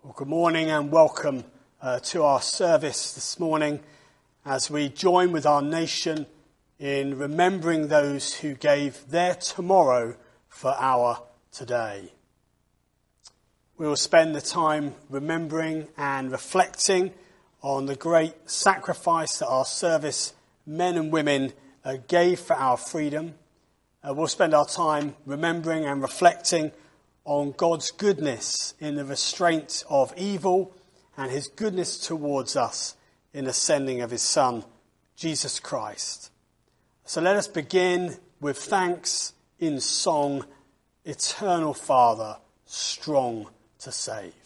Well, good morning and welcome to our service this morning as we join with our nation in remembering those who gave their tomorrow for our today. We will spend the time remembering and reflecting on the great sacrifice that our service men and women gave for our freedom. We'll spend our time remembering and reflecting on God's goodness in the restraint of evil and his goodness towards us in the sending of his Son, Jesus Christ. So let us begin with thanks in song, Eternal Father, strong to save.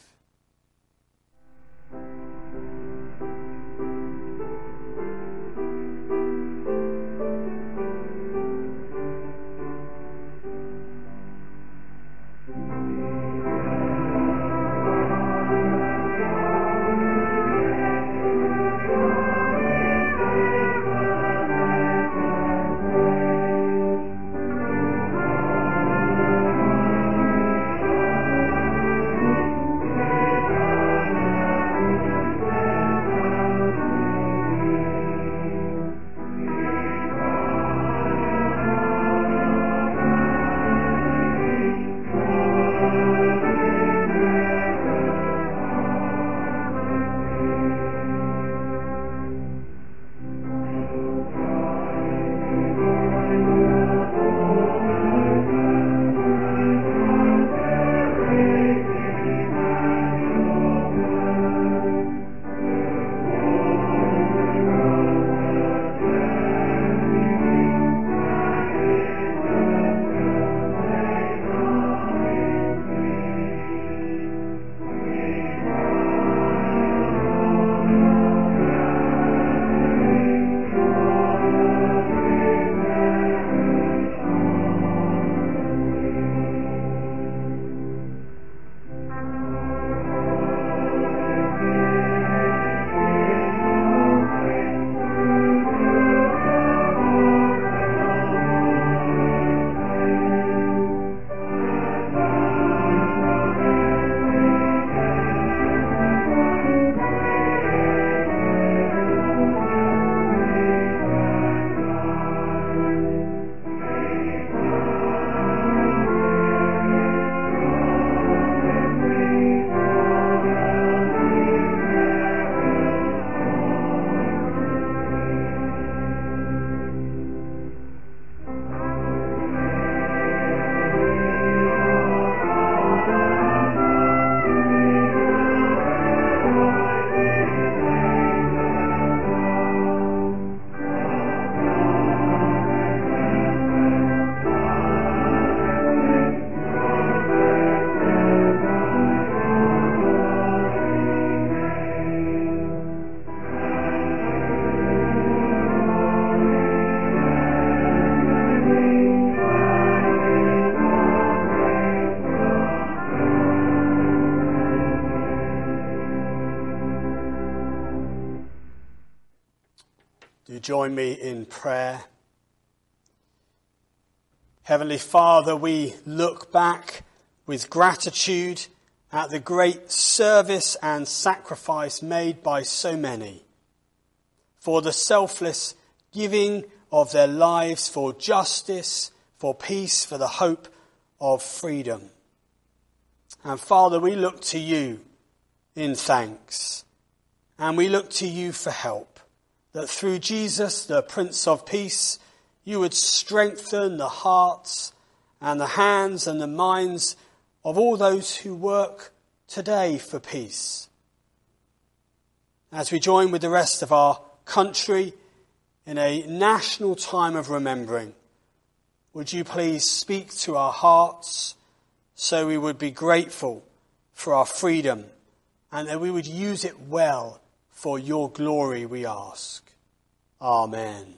Join me in prayer. Heavenly Father, we look back with gratitude at the great service and sacrifice made by so many, for the selfless giving of their lives for justice, for peace, for the hope of freedom. And Father, we look to you in thanks, and we look to you for help. That through Jesus, the Prince of Peace, you would strengthen the hearts and the hands and the minds of all those who work today for peace. As we join with the rest of our country in a national time of remembering, would you please speak to our hearts so we would be grateful for our freedom and that we would use it well for your glory, we ask. Amen.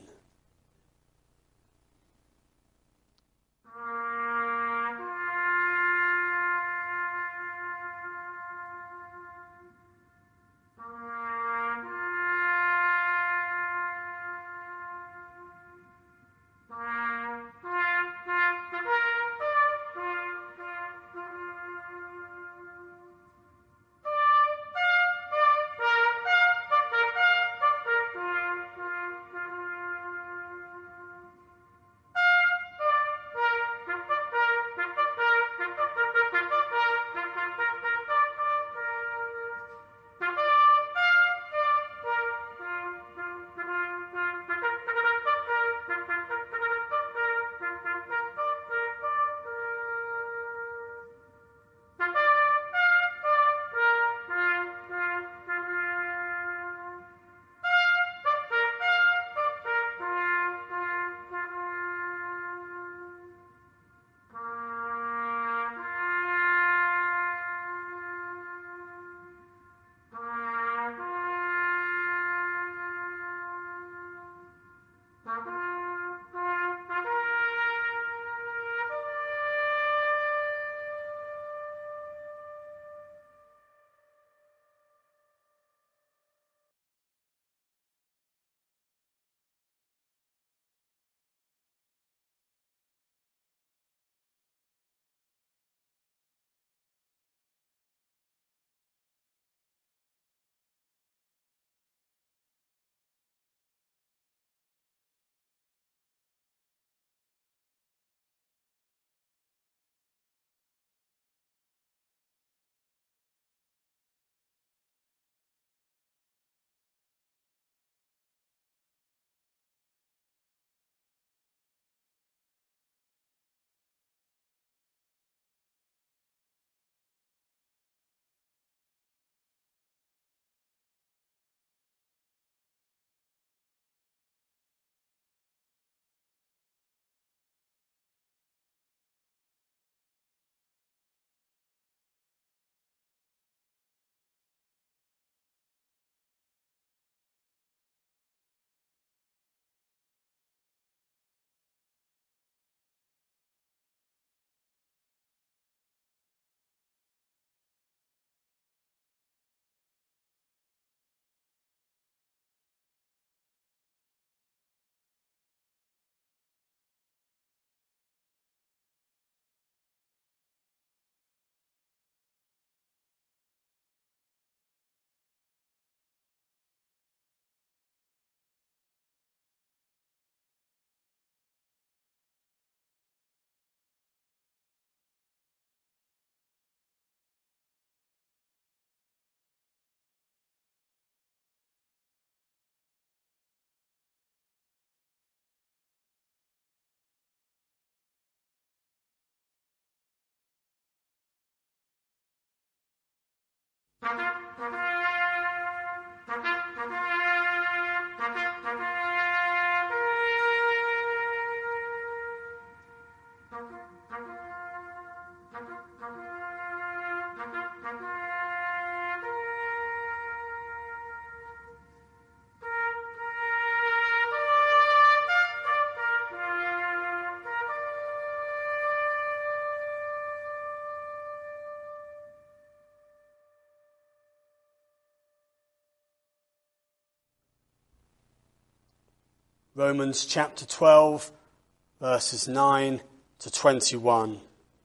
Romans chapter 12, verses 9 to 21.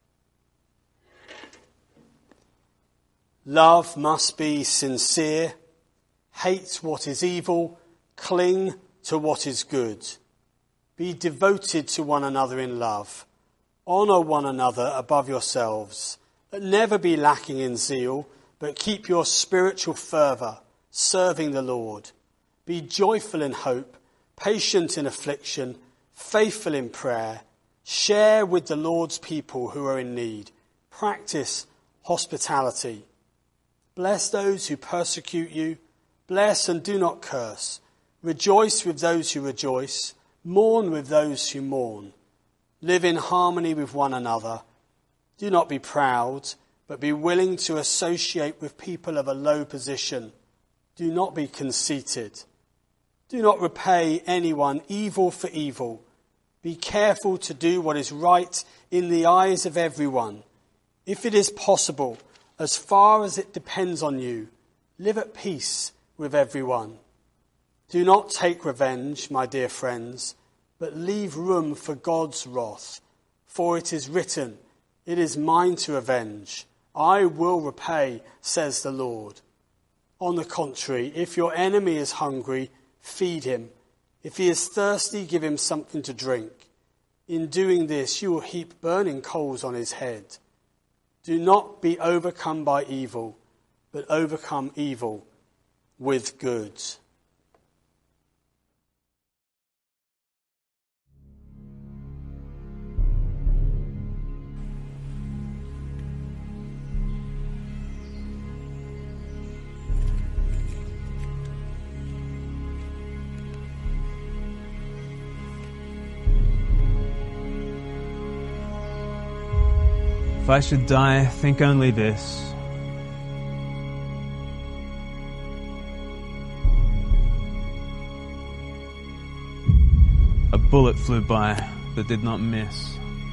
Love must be sincere, hate what is evil, cling to what is good. Be devoted to one another in love. Honour one another above yourselves. Never be lacking in zeal, but keep your spiritual fervour, serving the Lord. Be joyful in hope, patient in affliction, faithful in prayer. Share with the Lord's people who are in need. Practice hospitality. Bless those who persecute you. Bless and do not curse. Rejoice with those who rejoice. Mourn with those who mourn. Live in harmony with one another. Do not be proud, but be willing to associate with people of a low position. Do not be conceited. Do not repay anyone evil for evil. Be careful to do what is right in the eyes of everyone. If it is possible, as far as it depends on you, live at peace with everyone. Do not take revenge, my dear friends, but leave room for God's wrath. For it is written, "It is mine to avenge. I will repay, says the Lord." On the contrary, if your enemy is hungry, feed him. If he is thirsty, give him something to drink. In doing this, you will heap burning coals on his head. Do not be overcome by evil, but overcome evil with good. If I should die, think only this. A bullet flew by that did not miss.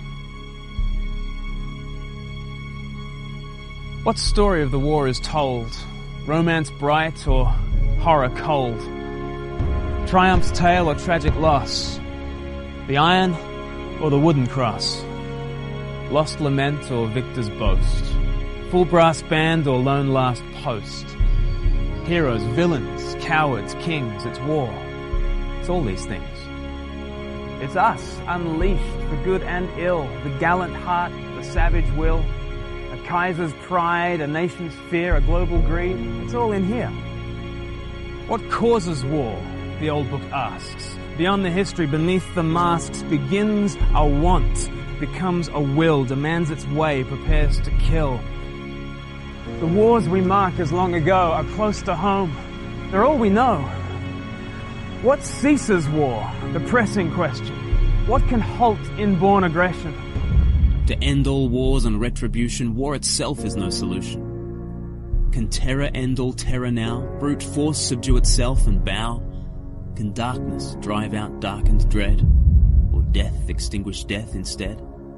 What story of the war is told? Romance bright or horror cold? Triumph's tale or tragic loss? The iron or the wooden cross? Lost lament or victor's boast? Full brass band or lone last post? Heroes, villains, cowards, kings, it's war. It's all these things. It's us, unleashed for good and ill, the gallant heart, the savage will, a Kaiser's pride, a nation's fear, a global greed. It's all in here. What causes war? The old book asks. Beyond the history, beneath the masks, begins a want, becomes a will, demands its way, prepares to kill. The wars we mark as long ago are close to home. They're all we know. What ceases war? The pressing question. What can halt inborn aggression? To end all wars and retribution, war itself is no solution. Can terror end all terror now? Brute force subdue itself and bow? Can darkness drive out darkened dread? Or death extinguish death instead?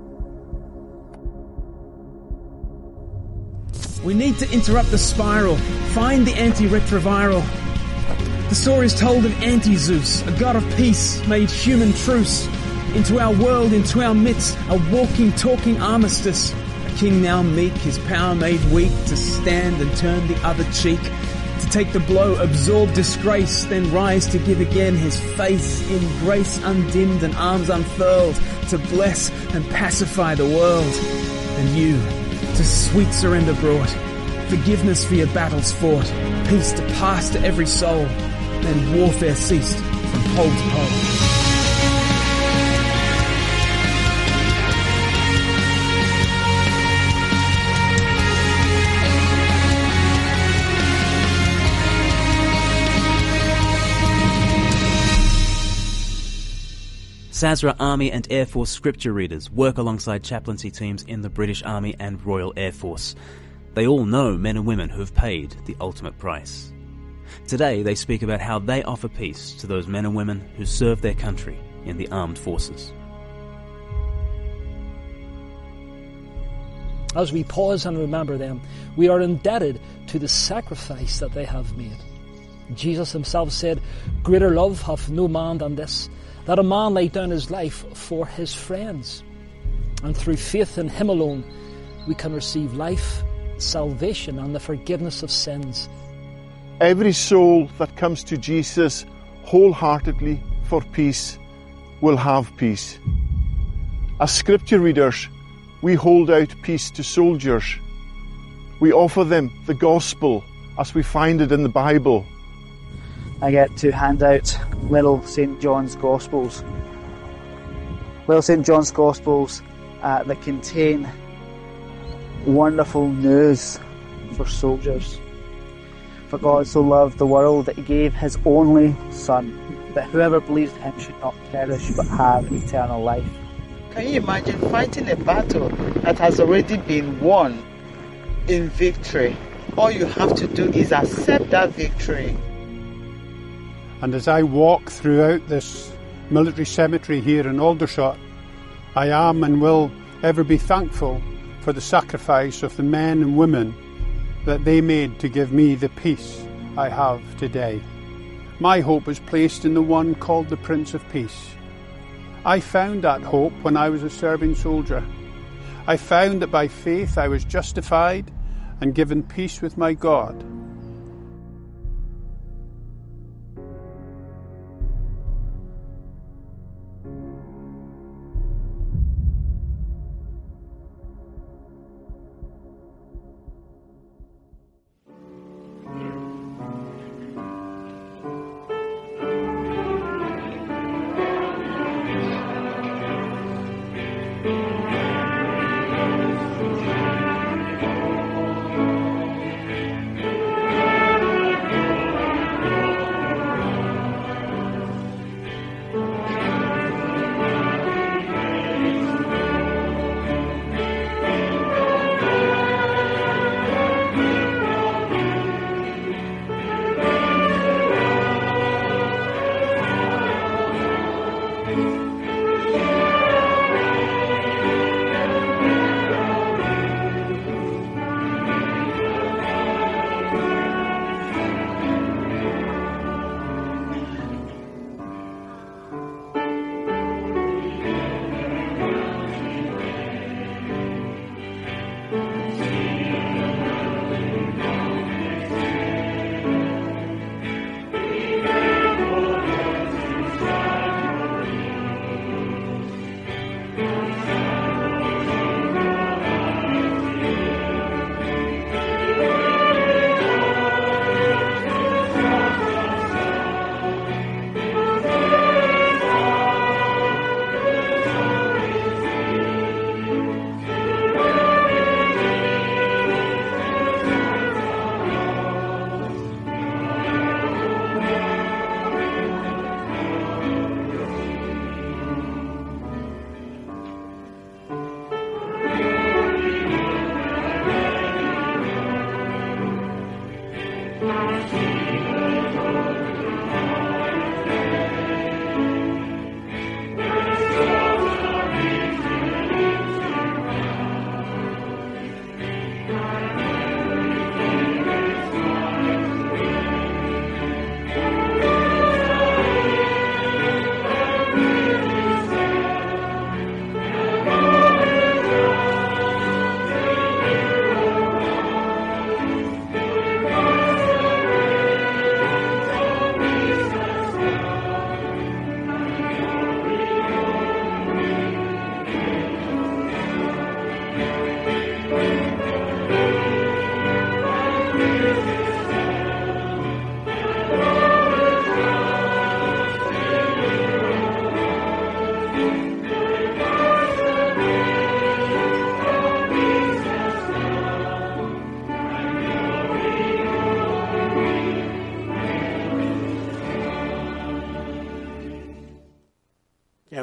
We need to interrupt the spiral, find the antiretroviral. The story is told of Anti-Zeus, a god of peace, made human truce. Into our world, into our midst, a walking, talking armistice. A king now meek, his power made weak, to stand and turn the other cheek. To take the blow, absorb disgrace, then rise to give again his face in grace undimmed and arms unfurled, to bless and pacify the world. And you, to sweet surrender brought, forgiveness for your battles fought, peace to pass to every soul, then warfare ceased from pole to pole. Sazra Army and Air Force scripture readers work alongside chaplaincy teams in the British Army and Royal Air Force. They all know men and women who have paid the ultimate price. Today they speak about how they offer peace to those men and women who serve their country in the armed forces. As we pause and remember them, we are indebted to the sacrifice that they have made. Jesus himself said, "Greater love hath no man than this, that a man lay down his life for his friends." And through faith in him alone, we can receive life, salvation, and the forgiveness of sins. Every soul that comes to Jesus wholeheartedly for peace will have peace. As scripture readers, we hold out peace to soldiers. We offer them the gospel as we find it in the Bible. I get to hand out little St. John's Gospels. Little St. John's Gospels that contain wonderful news for soldiers. For God so loved the world that he gave his only Son, that whoever believes in him should not perish but have eternal life. Can you imagine fighting a battle that has already been won in victory? All you have to do is accept that victory. And as I walk throughout this military cemetery here in Aldershot, I am and will ever be thankful for the sacrifice of the men and women that they made to give me the peace I have today. My hope is placed in the one called the Prince of Peace. I found that hope when I was a serving soldier. I found that by faith I was justified and given peace with my God.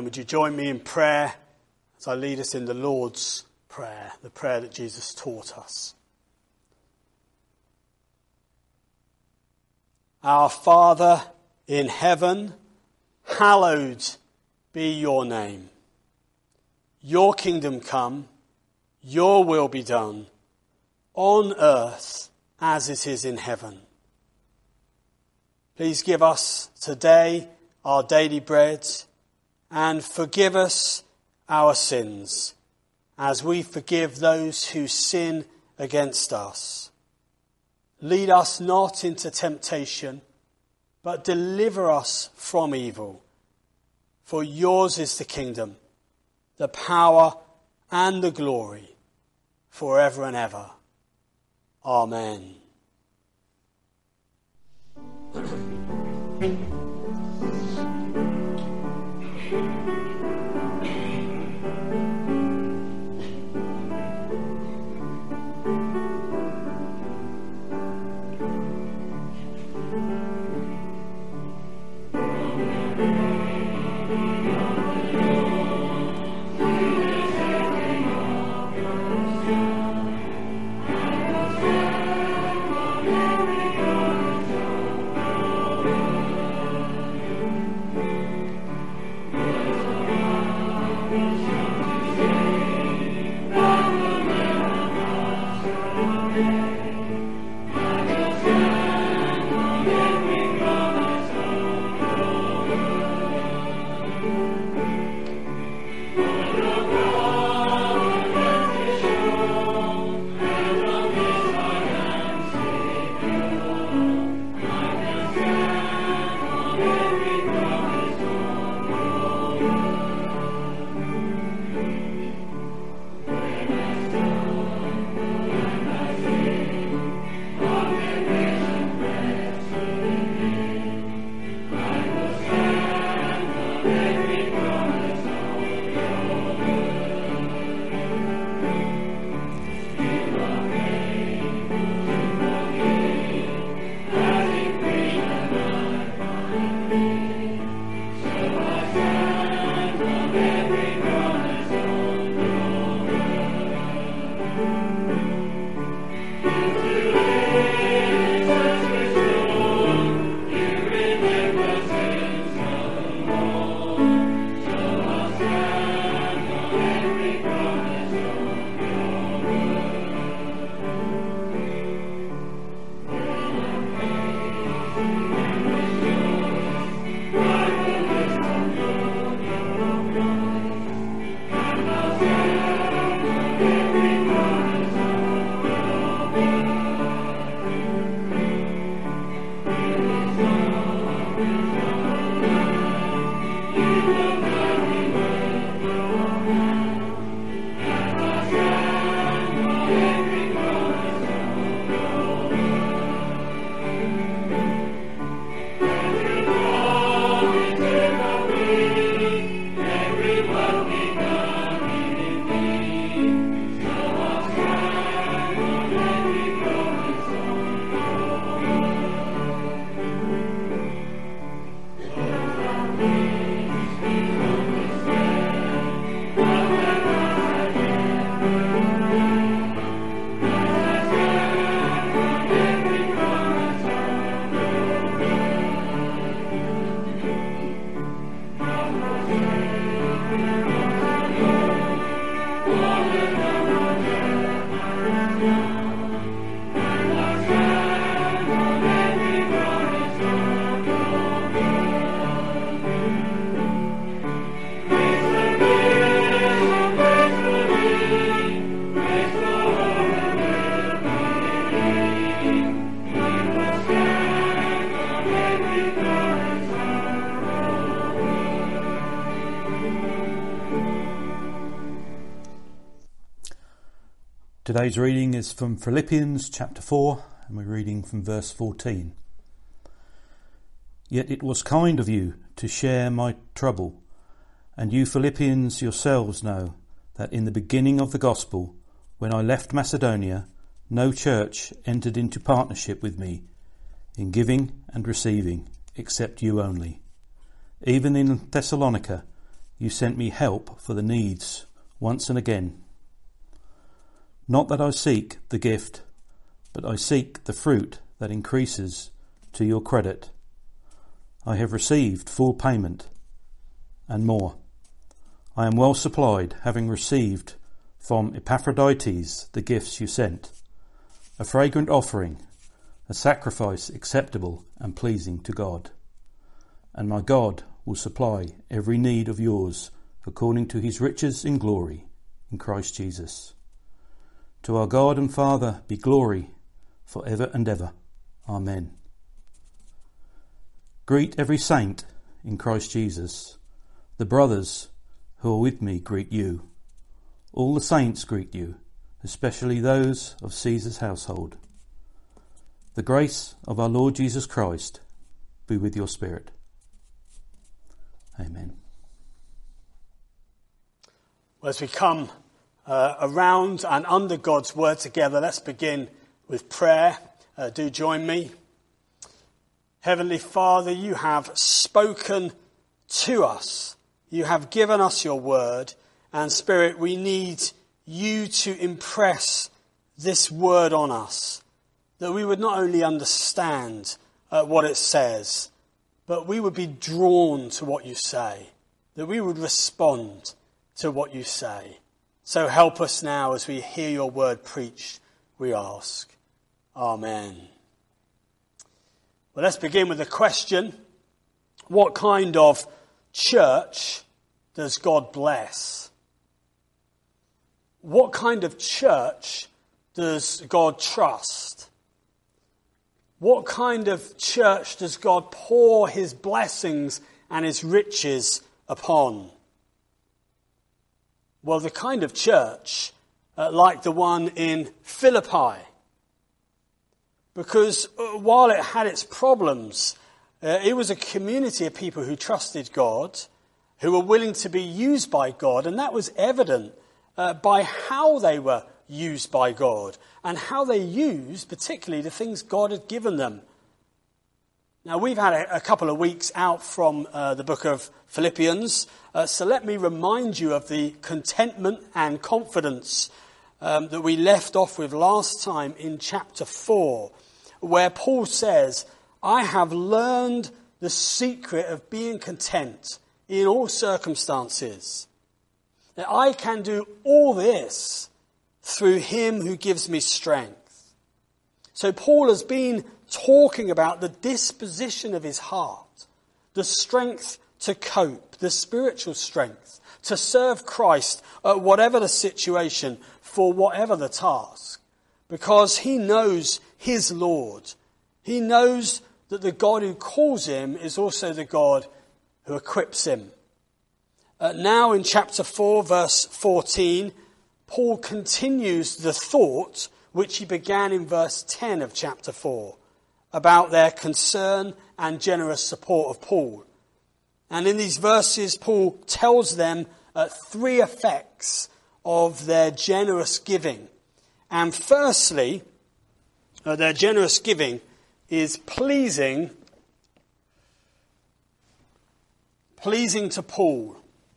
then would you join me in prayer as I lead us in the Lord's Prayer, the prayer that Jesus taught us. Our Father in heaven, hallowed be your name. Your kingdom come, your will be done, on earth as it is in heaven. Please give us today our daily bread and forgive us our sins as we forgive those who sin against us. Lead us not into temptation, but deliver us from evil. For yours is the kingdom, the power and the glory, forever and ever. Amen. Today's reading is from Philippians chapter 4, and we're reading from verse 14. Yet it was kind of you to share my trouble, and you Philippians yourselves know that in the beginning of the gospel, when I left Macedonia, no church entered into partnership with me in giving and receiving, except you only. Even in Thessalonica, you sent me help for the needs once and again. Not that I seek the gift, but I seek the fruit that increases to your credit. I have received full payment and more. I am well supplied, having received from Epaphroditus the gifts you sent, a fragrant offering, a sacrifice acceptable and pleasing to God. And my God will supply every need of yours according to his riches in glory in Christ Jesus. To our God and Father be glory for ever and ever. Amen. Greet every saint in Christ Jesus. The brothers who are with me greet you. All the saints greet you, especially those of Caesar's household. The grace of our Lord Jesus Christ be with your spirit. Amen. Well, as we come around and under God's word together, let's begin with prayer. Do join me. Heavenly Father, you have spoken to us. You have given us your word. And Spirit, we need you to impress this word on us, that we would not only understand what it says, but we would be drawn to what you say, that we would respond to what you say. So help us now as we hear your word preached, we ask. Amen. Well, let's begin with a question. What kind of church does God bless? What kind of church does God trust? What kind of church does God pour his blessings and his riches upon? Well, the kind of church like the one in Philippi. Because while it had its problems, it was a community of people who trusted God, who were willing to be used by God, and that was evident by how they were used by God and how they used particularly the things God had given them. Now, we've had a couple of weeks out from the book of Philippians, so let me remind you of the contentment and confidence that we left off with last time in chapter 4, where Paul says, I have learned the secret of being content in all circumstances. That I can do all this through him who gives me strength. So Paul has been talking about the disposition of his heart, the strength to cope, the spiritual strength to serve Christ at whatever the situation, for whatever the task, because he knows his Lord. He knows that the God who calls him is also the God who equips him. Now in chapter 4, verse 14, Paul continues the thought which he began in verse 10 of chapter 4 about their concern and generous support of Paul. And in these verses, Paul tells them three effects of their generous giving. And firstly, their generous giving is pleasing to Paul.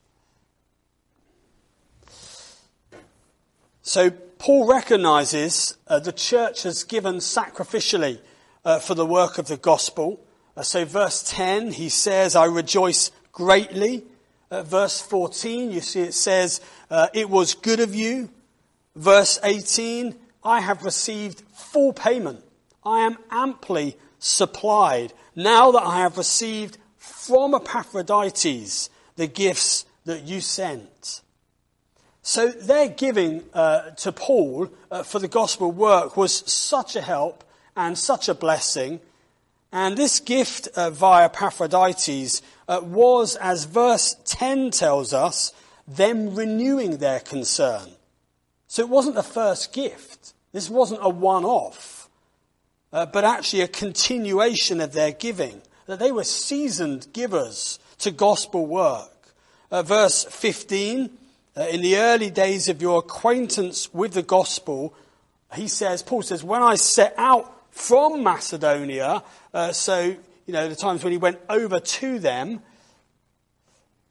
So Paul recognizes the church has given sacrificially for the work of the gospel. So verse 10, he says, I rejoice greatly. Verse 14, you see it says, it was good of you. Verse 18, I have received full payment. I am amply supplied now that I have received from Epaphroditus the gifts that you sent. So their giving to Paul for the gospel work was such a help and such a blessing. And this gift via Epaphroditus was, as verse 10 tells us, them renewing their concern. So it wasn't the first gift. This wasn't a one-off, but actually a continuation of their giving, that they were seasoned givers to gospel work. Verse 15, in the early days of your acquaintance with the gospel, Paul says, when I set out from Macedonia, the times when he went over to them,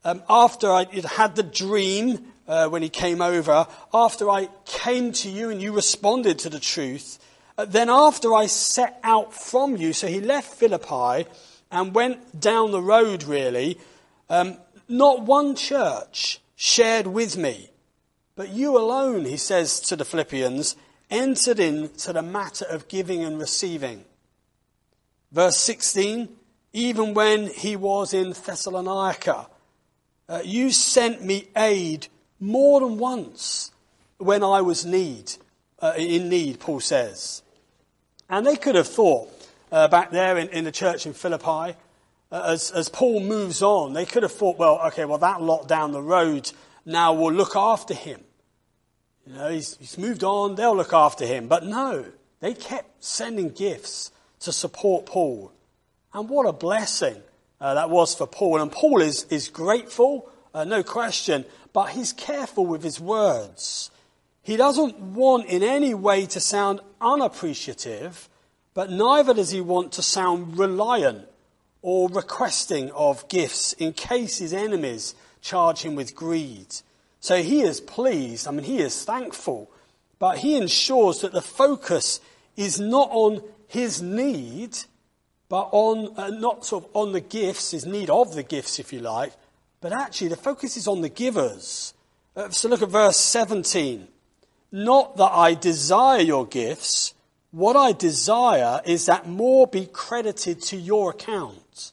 after I had the dream when he came over, after I came to you and you responded to the truth, then after I set out from you," so he left Philippi and went down the road really, "not one church shared with me, but you alone," he says to the Philippians, "entered into the matter of giving and receiving." Verse 16, "Even when he was in Thessalonica, you sent me aid more than once when I was in need," Paul says. And they could have thought, back there in the church in Philippi, as Paul moves on, they could have thought, that lot down the road now will look after him. You know, he's moved on, they'll look after him. But no, they kept sending gifts to support Paul. And what a blessing that was for Paul. And Paul is grateful, no question, but he's careful with his words. He doesn't want in any way to sound unappreciative, but neither does he want to sound reliant or requesting of gifts in case his enemies charge him with greed. So he is pleased, he is thankful, but he ensures that the focus is not on his need, but not on the gifts, his need of the gifts, if you like, but actually the focus is on the givers. So look at verse 17. "Not that I desire your gifts, what I desire is that more be credited to your account."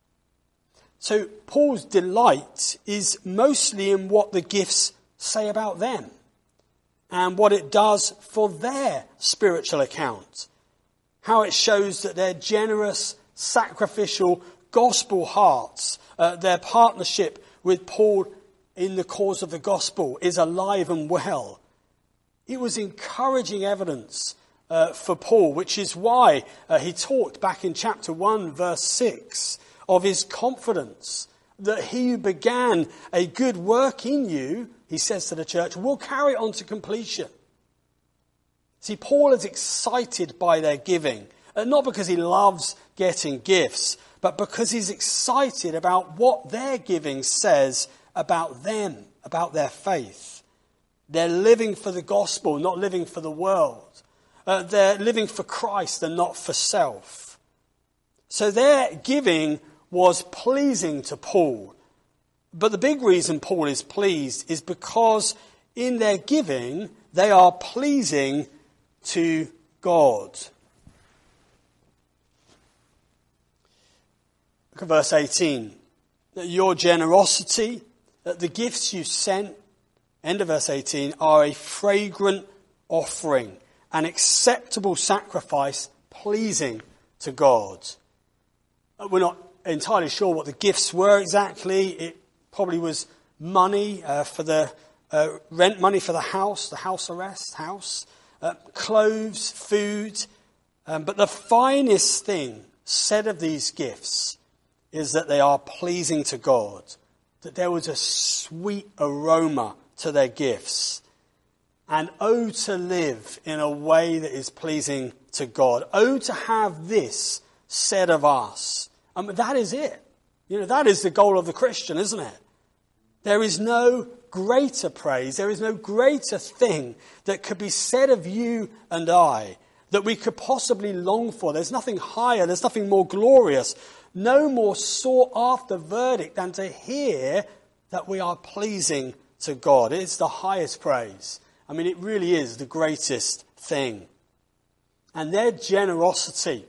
So Paul's delight is mostly in what the gifts say about them and what it does for their spiritual account. How it shows that their generous, sacrificial, gospel hearts, their partnership with Paul in the cause of the gospel is alive and well. It was encouraging evidence for Paul, which is why he talked back in chapter 1, verse 6, of his confidence that he who began a good work in you, he says to the church, will carry it on to completion. See, Paul is excited by their giving, not because he loves getting gifts, but because he's excited about what their giving says about them, about their faith. They're living for the gospel, not living for the world. They're living for Christ and not for self. So their giving was pleasing to Paul. But the big reason Paul is pleased is because in their giving, they are pleasing to God. Look at verse 18. Your generosity, the gifts you sent, end of verse 18, are a fragrant offering, an acceptable sacrifice pleasing to God. We're not entirely sure what the gifts were exactly. It probably was money for the rent money for the house arrest house, clothes, food. But the finest thing said of these gifts is that they are pleasing to God, that there was a sweet aroma to their gifts. And oh, to live in a way that is pleasing to God. Oh, to have this said of us. That is it. That is the goal of the Christian, isn't it? There is no greater praise. There is no greater thing that could be said of you and I that we could possibly long for. There's nothing higher. There's nothing more glorious. No more sought after verdict than to hear that we are pleasing to God. It's the highest praise. It really is the greatest thing. And their generosity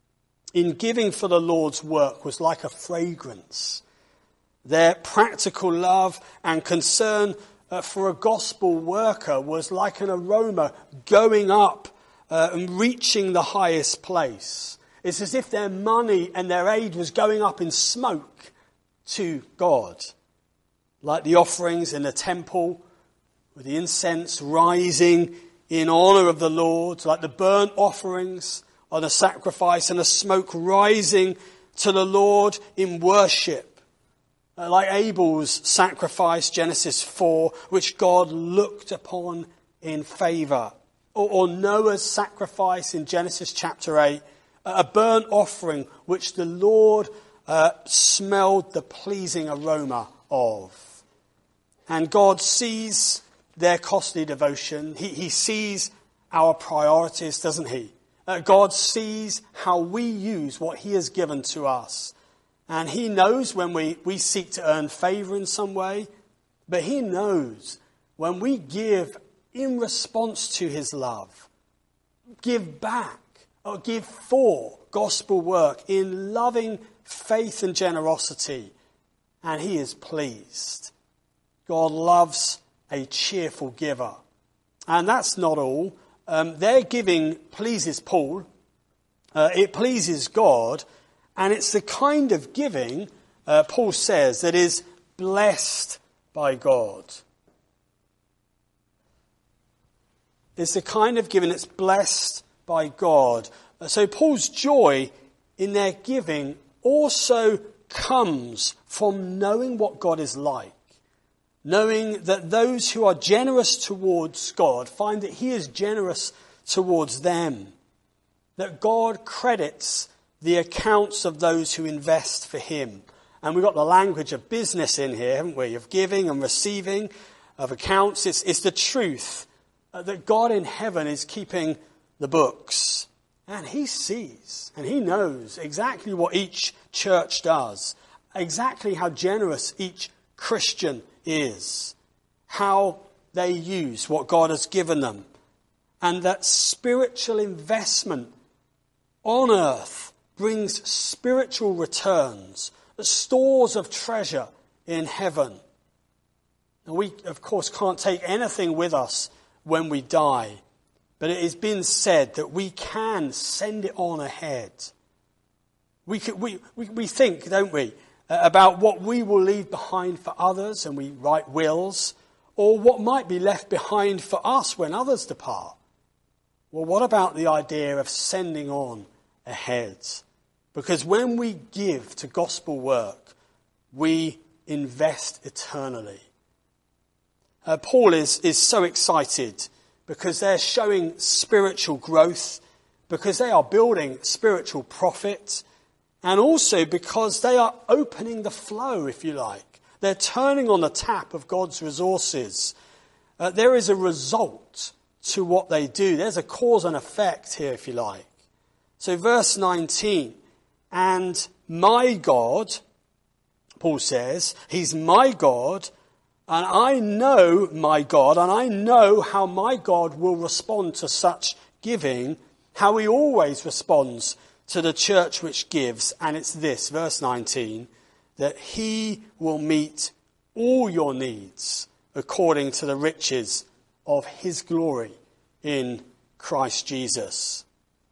in giving for the Lord's work was like a fragrance. Their practical love and concern for a gospel worker was like an aroma going up and reaching the highest place. It's as if their money and their aid was going up in smoke to God. Like the offerings in the temple, with the incense rising in honour of the Lord, like the burnt offerings on a sacrifice and the smoke rising to the Lord in worship. Like Abel's sacrifice, Genesis 4, which God looked upon in favour. Or Noah's sacrifice in Genesis chapter 8, a burnt offering which the Lord smelled the pleasing aroma of. And God sees their costly devotion. He sees our priorities, doesn't he? God sees how we use what he has given to us. And he knows when we seek to earn favour in some way, but he knows when we give in response to his love, give back or give for gospel work in loving faith and generosity, and he is pleased. God loves a cheerful giver. And that's not all. Their giving pleases Paul. It pleases God. And it's the kind of giving, Paul says, that is blessed by God. It's the kind of giving that's blessed by God. So Paul's joy in their giving also comes from knowing what God is like. Knowing that those who are generous towards God find that he is generous towards them. That God credits the accounts of those who invest for him. And we've got the language of business in here, haven't we? Of giving and receiving, of accounts. It's the truth that God in heaven is keeping the books. And he sees and he knows exactly what each church does. Exactly how generous each Christian is. How they use what God has given them. And that spiritual investment on earth brings spiritual returns, stores of treasure in heaven. And we, of course, can't take anything with us when we die. But it has been said that we can send it on ahead. We think, don't we, about what we will leave behind for others, and we write wills, or what might be left behind for us when others depart. Well, what about the idea of sending on ahead? Because when we give to gospel work, we invest eternally. Paul is so excited because they're showing spiritual growth, because they are building spiritual profit, and also because they are opening the flow, if you like. They're turning on the tap of God's resources. There is a result to what they do. There's a cause and effect here, if you like. So verse 19, and my God, Paul says, he's my God, and I know my God, and I know how my God will respond to such giving, how he always responds to the church which gives. And it's this, verse 19, that he will meet all your needs according to the riches of his glory in Christ Jesus.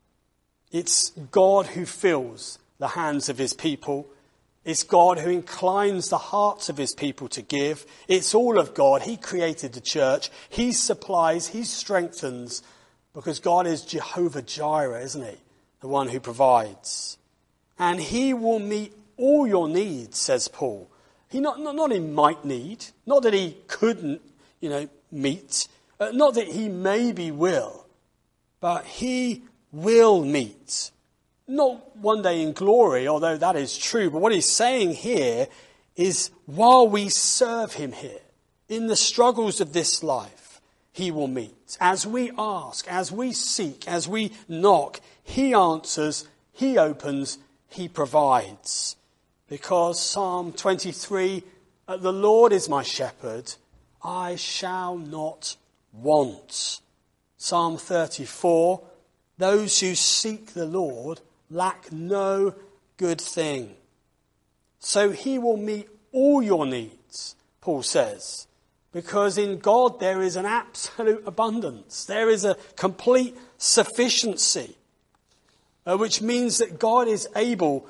It's God who fills the hands of his people. It's God who inclines the hearts of his people to give. It's all of God. He created the church. He supplies, he strengthens, because God is Jehovah Jireh, isn't he? The one who provides. And he will meet all your needs, says Paul. He not he might need, not that he couldn't, meet, not that he maybe will, but he will meet. Not one day in glory, although that is true. But what he's saying here is while we serve him here, in the struggles of this life, he will meet. As we ask, as we seek, as we knock, he answers, he opens, he provides. Because Psalm 23, the Lord is my shepherd, I shall not want. Psalm 34, those who seek the Lord lack no good thing. So he will meet all your needs, Paul says, because in God there is an absolute abundance. There is a complete sufficiency, which means that God is able,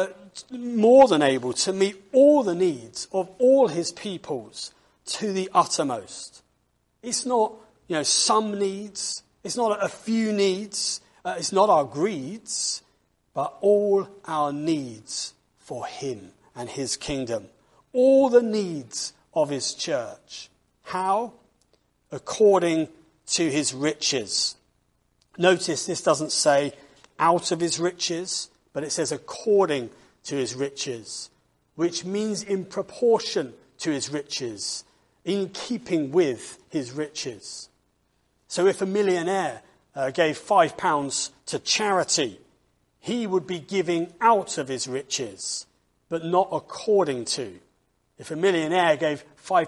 more than able, to meet all the needs of all his peoples to the uttermost. It's not, some needs. It's not a few needs. It's not our greeds. But all our needs for him and his kingdom. All the needs of his church. How? According to his riches. Notice this doesn't say out of his riches, but it says according to his riches, which means in proportion to his riches, in keeping with his riches. So if a millionaire gave £5 to charity, he would be giving out of his riches, but not according to. If a millionaire gave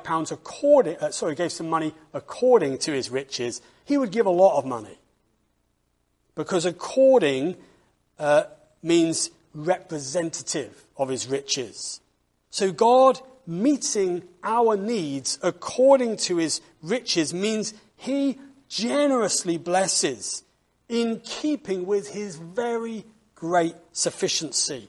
£5 gave some money according to his riches, he would give a lot of money. Because according means representative of his riches. So God meeting our needs according to his riches means he generously blesses in keeping with his very great sufficiency.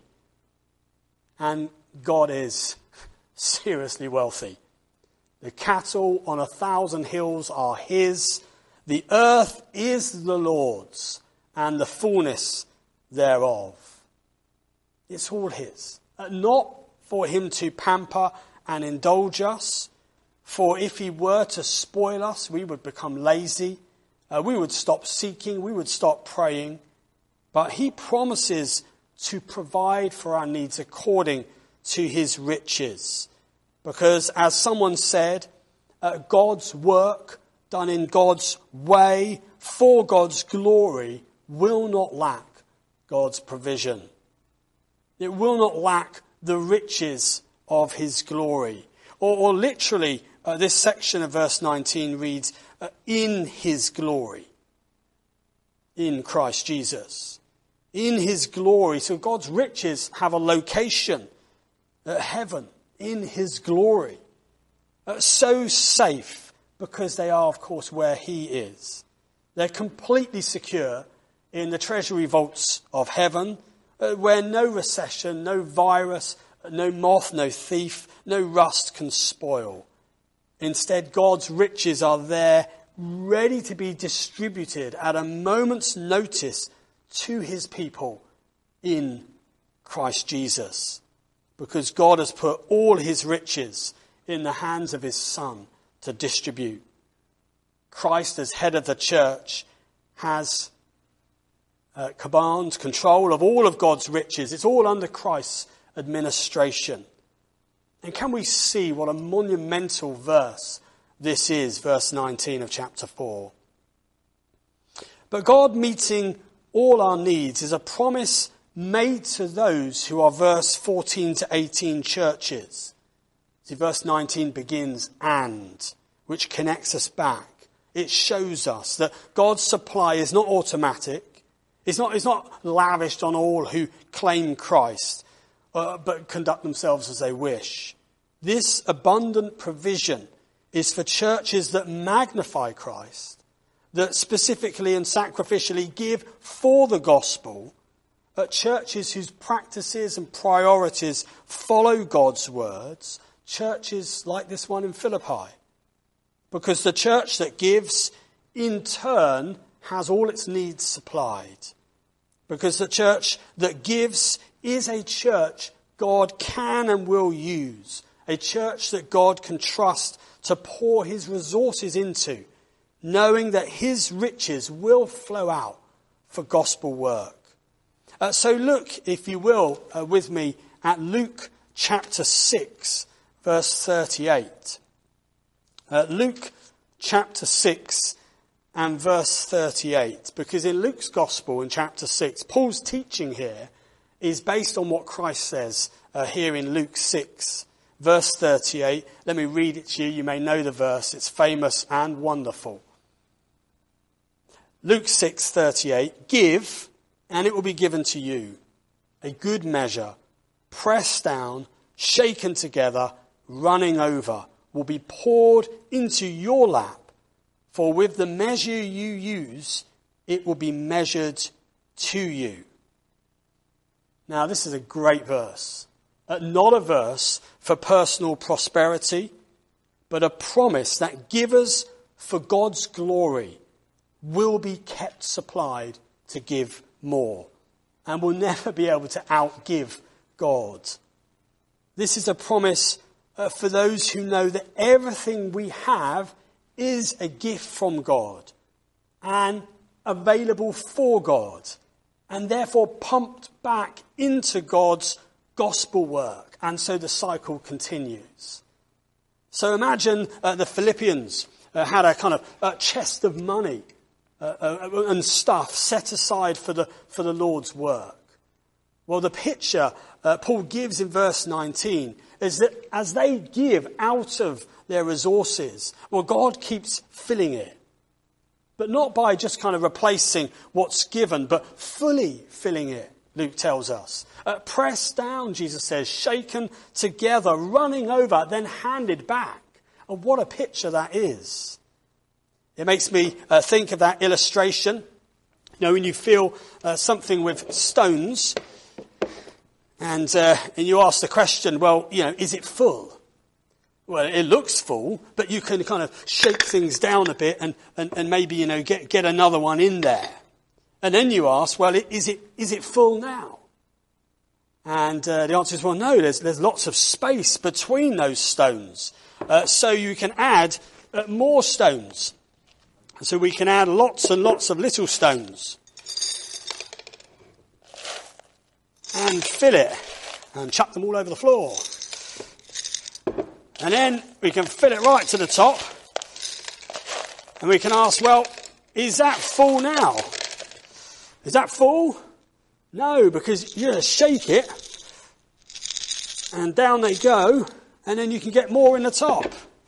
And God is seriously wealthy. The cattle on 1,000 hills are his. The earth is the Lord's, and the fullness thereof. It's all his. Not for him to pamper and indulge us. For if he were to spoil us, we would become lazy. We would stop seeking. We would stop praying. But he promises to provide for our needs according to his riches. Because as someone said, God's work done in God's way for God's glory will not lack God's provision. It will not lack the riches of his glory. Or literally, this section of verse 19 reads, in his glory. In Christ Jesus. In his glory. So God's riches have a location. Heaven. In his glory. So safe, because they are, of course, where he is. They're completely secure in the treasury vaults of heaven, where no recession, no virus, no moth, no thief, no rust can spoil. Instead, God's riches are there, ready to be distributed at a moment's notice to his people in Christ Jesus. Because God has put all his riches in the hands of his Son to distribute. Christ, as head of the church, has command, control of all of God's riches. It's all under Christ's administration. And can we see what a monumental verse this is, verse 19 of chapter 4. But God meeting all our needs is a promise made to those who are verse 14 to 18 churches. See, verse 19 begins and, which connects us back. It shows us that God's supply is not automatic. It's not lavished on all who claim Christ, but conduct themselves as they wish. This abundant provision is for churches that magnify Christ, that specifically and sacrificially give for the gospel, churches whose practices and priorities follow God's words, churches like this one in Philippi. Because the church that gives, in turn, has all its needs supplied. Because the church that gives is a church God can and will use. A church that God can trust to pour his resources into, knowing that his riches will flow out for gospel work. So look, if you will, with me at Luke chapter 6, verse 38. Luke chapter 6 and verse 38. Because in Luke's gospel in chapter 6, Paul's teaching here is based on what Christ says here in Luke 6, verse 38. Let me read it to you. You may know the verse. It's famous and wonderful. Luke 6:38. Give, and it will be given to you. A good measure, pressed down, shaken together, running over, will be poured into your lap. For with the measure you use, it will be measured to you. Now, this is a great verse. Not a verse for personal prosperity, but a promise that givers for God's glory will be kept supplied to give more and will never be able to outgive God. This is a promise for those who know that everything we have is a gift from God and available for God and therefore pumped back into God's gospel work. And so the cycle continues. So imagine the Philippians had a kind of chest of money and stuff set aside for the Lord's work. Well, the picture Paul gives in verse 19 is that as they give out of their resources, well, God keeps filling it. But not by just kind of replacing what's given, but fully filling it, Luke tells us. Pressed down, Jesus says, shaken together, running over, then handed back. And what a picture that is. It makes me think of that illustration. You know, when you fill something with stones, and you ask the question, well, you know, is it full? Well, it looks full, but you can kind of shake things down a bit and maybe, you know, get another one in there. And then you ask, well, is it full now? And the answer is, well, no, there's lots of space between those stones. So you can add more stones. So we can add lots and lots of little stones. And fill it. And chuck them all over the floor. And then we can fill it right to the top. And we can ask, well, is that full now? Is that full? No, because you just shake it. And down they go. And then you can get more in the top.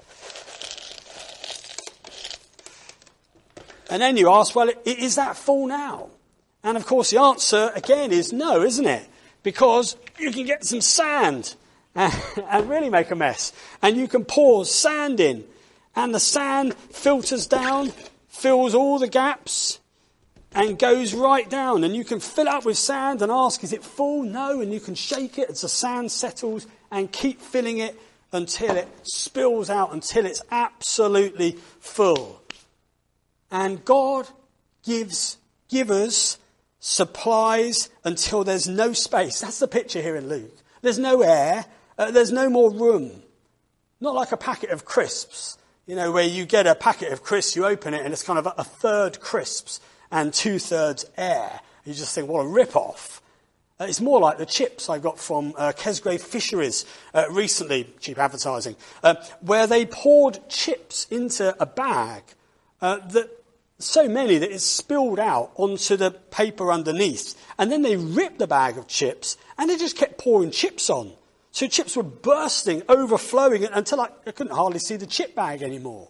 And then you ask, well, is that full now? And of course the answer again is no, isn't it? Because you can get some sand and really make a mess. And you can pour sand in. And the sand filters down, fills all the gaps, and goes right down. And you can fill up with sand and ask, is it full? No. And you can shake it as the sand settles and keep filling it until it spills out, until it's absolutely full. And God gives givers supplies until there's no space. That's the picture here in Luke. There's no air. There's no more room. Not like a packet of crisps, you know, where you get a packet of crisps, you open it, and it's kind of a third crisps and 2/3 air. You just think, what a rip-off. It's more like the chips I got from Kesgrave Fisheries recently, cheap advertising, where they poured chips into a bag that so many that it spilled out onto the paper underneath. And then they ripped the bag of chips and they just kept pouring chips on. So chips were bursting, overflowing until I couldn't hardly see the chip bag anymore.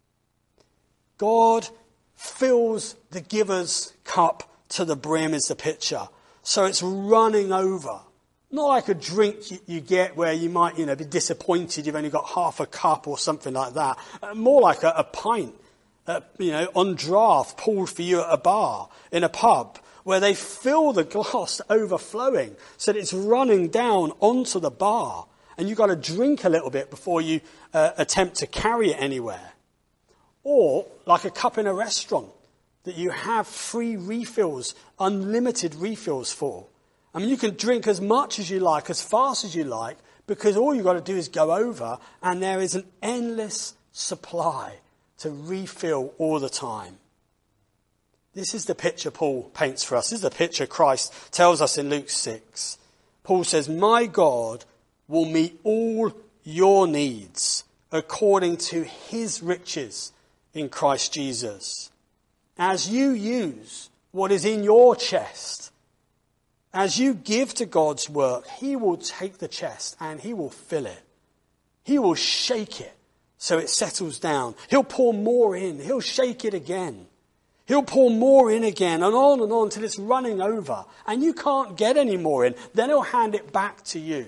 God fills the giver's cup to the brim is the picture. So it's running over. Not like a drink you get where you might, you know, be disappointed you've only got half a cup or something like that. More like a pint, you know, on draft, poured for you at a bar, in a pub, where they fill the glass to overflowing so that it's running down onto the bar. And you've got to drink a little bit before you attempt to carry it anywhere. Or like a cup in a restaurant that you have free refills, unlimited refills for. I mean, you can drink as much as you like, as fast as you like, because all you've got to do is go over and there is an endless supply to refill all the time. This is the picture Paul paints for us. This is the picture Christ tells us in Luke 6. Paul says, my God will meet all your needs according to his riches in Christ Jesus. As you use what is in your chest, as you give to God's work, he will take the chest and he will fill it. He will shake it so it settles down. He'll pour more in. He'll shake it again. He'll pour more in again and on until it's running over. And you can't get any more in. Then he'll hand it back to you.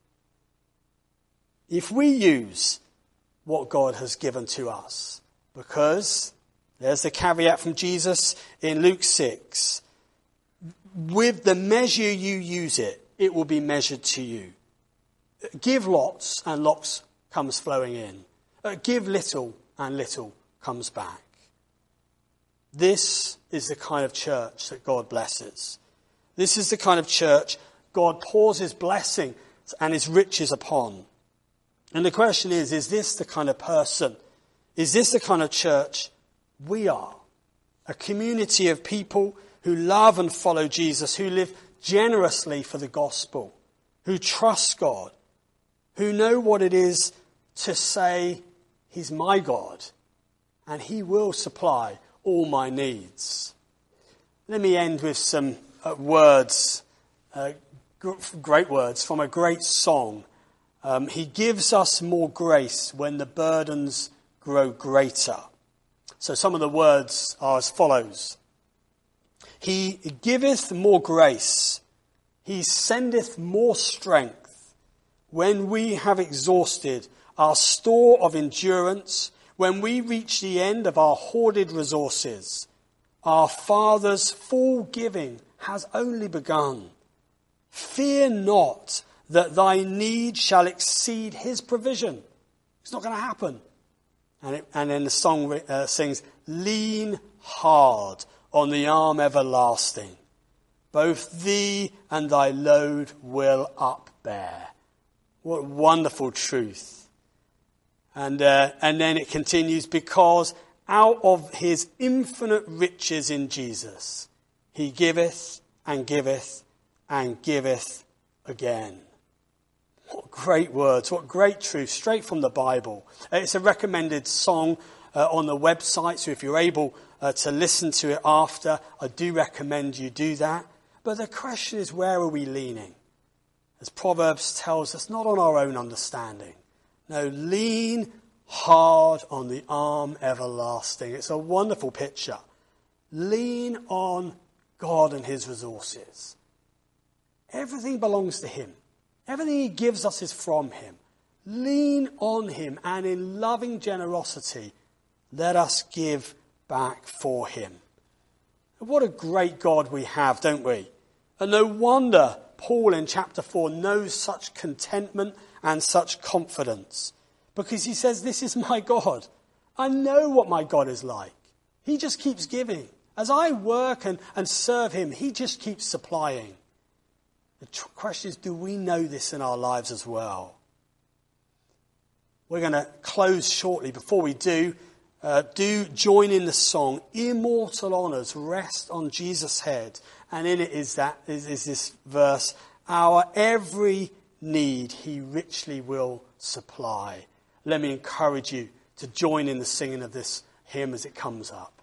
If we use what God has given to us, because there's the caveat from Jesus in Luke 6. With the measure you use it, it will be measured to you. Give lots and lots comes flowing in. Give little and little comes back. This is the kind of church that God blesses. This is the kind of church God pours his blessing and his riches upon. And the question is this the kind of person? Is this the kind of church we are? A community of people who love and follow Jesus, who live generously for the gospel, who trust God, who know what it is to say, he's my God, and he will supply all my needs. Let me end with some words, great words from a great song. He gives us more grace when the burdens grow greater. So some of the words are as follows. He giveth more grace. He sendeth more strength. When we have exhausted our store of endurance, when we reach the end of our hoarded resources, our Father's full giving has only begun. Fear not that thy need shall exceed his provision. It's not going to happen. And then the song sings, lean hard on the arm everlasting. Both thee and thy load will upbear. What wonderful truth. And then it continues, because out of his infinite riches in Jesus, he giveth and giveth and giveth again. What great words, what great truth, straight from the Bible. It's a recommended song on the website, so if you're able to listen to it after, I do recommend you do that. But the question is, where are we leaning? As Proverbs tells us, not on our own understanding. No, lean hard on the arm everlasting. It's a wonderful picture. Lean on God and his resources. Everything belongs to him. Everything he gives us is from him. Lean on him, and in loving generosity, let us give back for him. What a great God we have, don't we? And no wonder Paul in chapter 4 knows such contentment and such confidence. Because he says, this is my God. I know what my God is like. He just keeps giving. As I work and serve him, he just keeps supplying. The question is, do we know this in our lives as well? We're going to close shortly. Before we do join in the song, Immortal Honours Rest on Jesus' Head. And in it is this verse, our every need he richly will supply. Let me encourage you to join in the singing of this hymn as it comes up.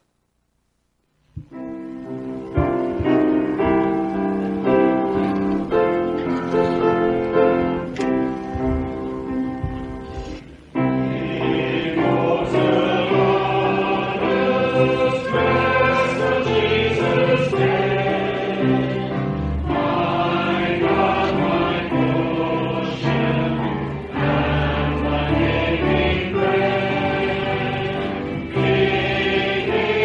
He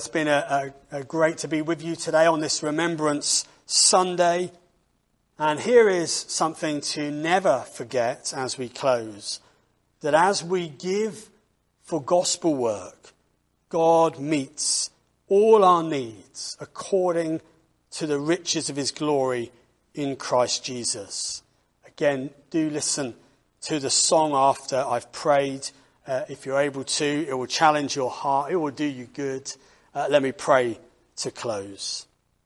it's been a great to be with you today on this Remembrance Sunday. And here is something to never forget as we close, that as we give for gospel work, God meets all our needs according to the riches of his glory in Christ Jesus. Again, do listen to the song after I've prayed. If you're able to, it will challenge your heart. It will do you good. Let me pray to close.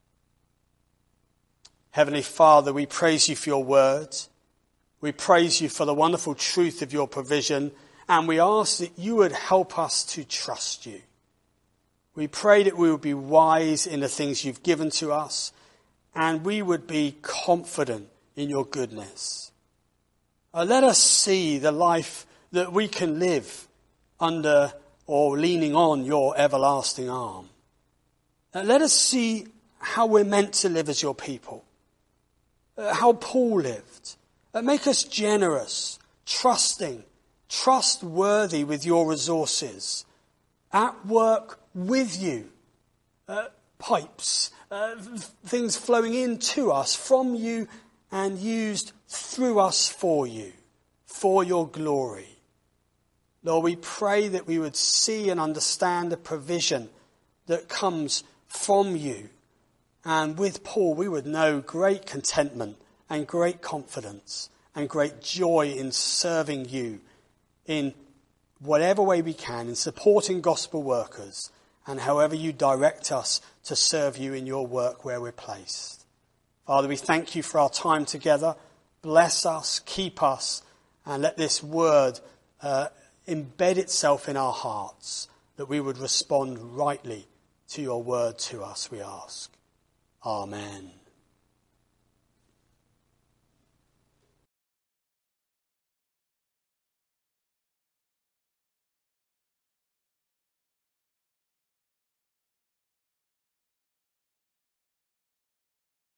Heavenly Father, we praise you for your word. We praise you for the wonderful truth of your provision, and we ask that you would help us to trust you. We pray that we would be wise in the things you've given to us, and we would be confident in your goodness. Let us see the life that we can live under or leaning on your everlasting arm. Let us see how we're meant to live as your people. How Paul lived. Make us generous, trusting, trustworthy with your resources. At work with you. Pipes, things flowing into us from you and used through us for you, for your glory. Lord, we pray that we would see and understand the provision that comes from you. And with Paul, we would know great contentment and great confidence and great joy in serving you in whatever way we can, in supporting gospel workers, and however you direct us to serve you in your work where we're placed. Father, we thank you for our time together. Bless us, keep us, and let this word embed itself in our hearts, that we would respond rightly to your word to us, we ask. Amen.